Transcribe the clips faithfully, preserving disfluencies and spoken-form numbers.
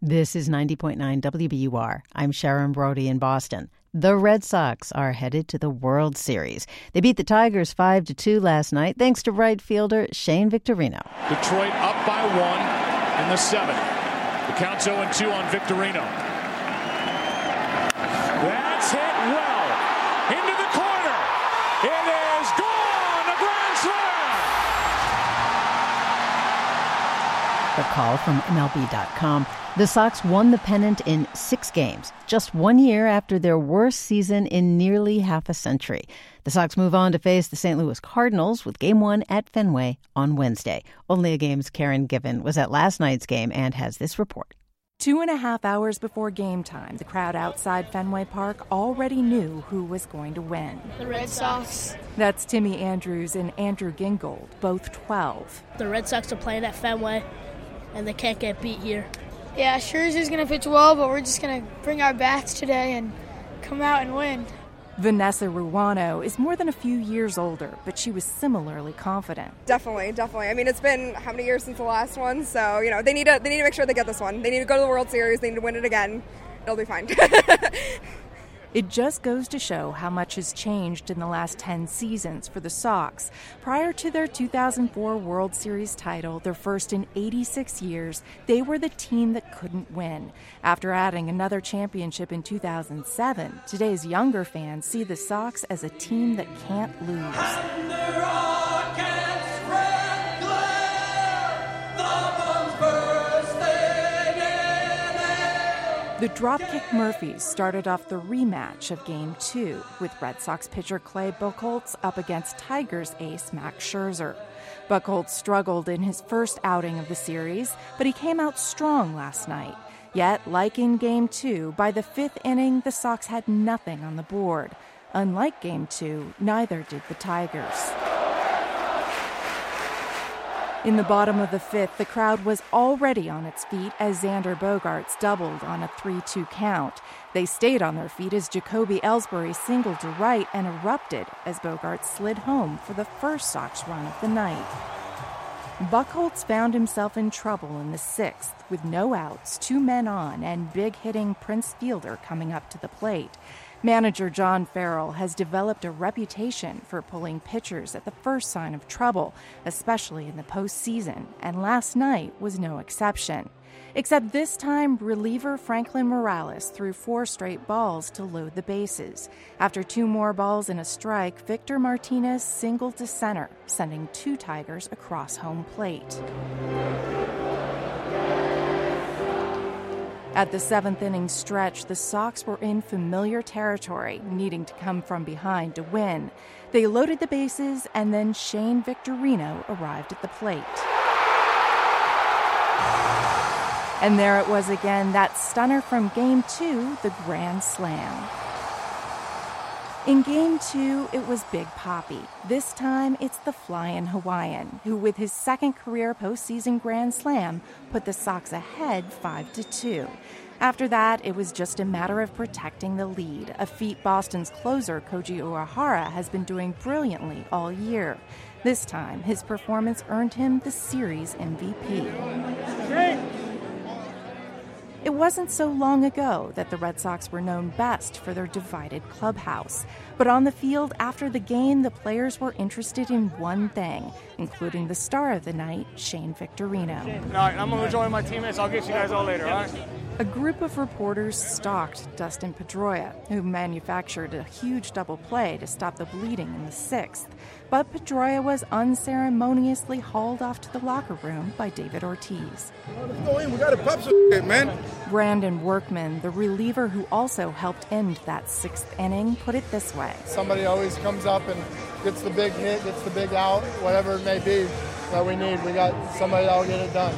This is ninety point nine W B U R. I'm Sharon Brody in Boston. The Red Sox are headed to the World Series. They beat the Tigers five to two last night thanks to right fielder Shane Victorino. Detroit up by one in the seventh. The count's oh and two on Victorino. That's hit well into the corner. It is gone. A grand slam. The call from M L B dot com. The Sox won the pennant in six games, just one year after their worst season in nearly half a century. The Sox move on to face the Saint Louis Cardinals with Game one at Fenway on Wednesday. Only a Game's Karen Given was at last night's game and has this report. Two and a half hours before game time, the crowd outside Fenway Park already knew who was going to win. The Red Sox. That's Timmy Andrews and Andrew Gingold, both twelve. The Red Sox are playing at Fenway, and they can't get beat here. Yeah, Scherzer's going to pitch well, but we're just going to bring our bats today and come out and win. Vanessa Ruano is more than a few years older, but she was similarly confident. Definitely, definitely. I mean, it's been how many years since the last one? So, you know, they need to they need to make sure they get this one. They need to go to the World Series. They need to win it again. It'll be fine. It just goes to show how much has changed in the last ten seasons for the Sox. Prior to their two thousand four World Series title, their first in eighty-six years, they were the team that couldn't win. After adding another championship in two thousand seven, today's younger fans see the Sox as a team that can't lose. And the rockets spread glare, the bombs bursting in air. The Dropkick Murphys started off the rematch of Game two, with Red Sox pitcher Clay Buchholz up against Tigers ace Max Scherzer. Buchholz struggled in his first outing of the series, but he came out strong last night. Yet, like in Game two, by the fifth inning, the Sox had nothing on the board. Unlike Game two, neither did the Tigers. In the bottom of the fifth, the crowd was already on its feet as Xander Bogaerts doubled on a three two count. They stayed on their feet as Jacoby Ellsbury singled to right and erupted as Bogaerts slid home for the first Sox run of the night. Buchholz found himself in trouble in the sixth with no outs, two men on, and big-hitting Prince Fielder coming up to the plate. Manager John Farrell has developed a reputation for pulling pitchers at the first sign of trouble, especially in the postseason, and last night was no exception. Except this time, reliever Franklin Morales threw four straight balls to load the bases. After two more balls and a strike, Victor Martinez singled to center, sending two Tigers across home plate. At the seventh inning stretch, the Sox were in familiar territory, needing to come from behind to win. They loaded the bases, and then Shane Victorino arrived at the plate. And there it was again, that stunner from Game two, the Grand Slam. In Game two, it was Big Papi. This time, it's the Flyin' Hawaiian, who with his second career postseason Grand Slam, put the Sox ahead five to two. After that, it was just a matter of protecting the lead, a feat Boston's closer Koji Uehara has been doing brilliantly all year. This time, his performance earned him the series M V P. It wasn't so long ago that the Red Sox were known best for their divided clubhouse. But on the field after the game, the players were interested in one thing, including the star of the night, Shane Victorino. All right, I'm going to join my teammates. I'll get you guys all later, all right? A group of reporters stalked Dustin Pedroia, who manufactured a huge double play to stop the bleeding in the sixth. But Pedroia was unceremoniously hauled off to the locker room by David Ortiz. We got a pop some man. Brandon Workman, the reliever who also helped end that sixth inning, put it this way. Somebody always comes up and gets the big hit, gets the big out, whatever it may be that we need. We got somebody that will get it done.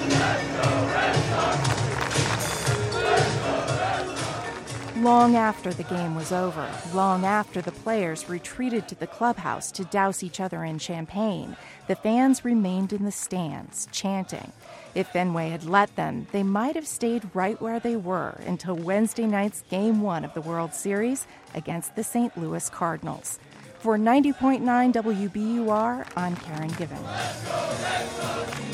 Long after the game was over, long after the players retreated to the clubhouse to douse each other in champagne, the fans remained in the stands, chanting. If Fenway had let them, they might have stayed right where they were until Wednesday night's Game one of the World Series against the Saint Louis Cardinals. For ninety point nine W B U R, I'm Karen Given. Let's go, let's go.